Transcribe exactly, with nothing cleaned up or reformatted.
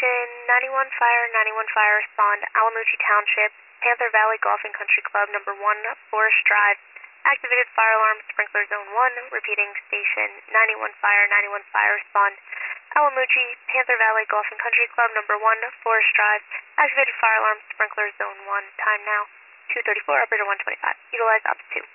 Station ninety-one Fire, ninety-one Fire, respond, Alamucci Township, Panther Valley Golf and Country Club, number one, Forest Drive. Activated fire alarm, sprinkler zone one, repeating station ninety-one Fire, ninety-one Fire, respond, Alamucci, Panther Valley Golf and Country Club, number one, Forest Drive. Activated fire alarm, sprinkler zone one, time now, two thirty-four, operator one twenty-five. Utilize ops two.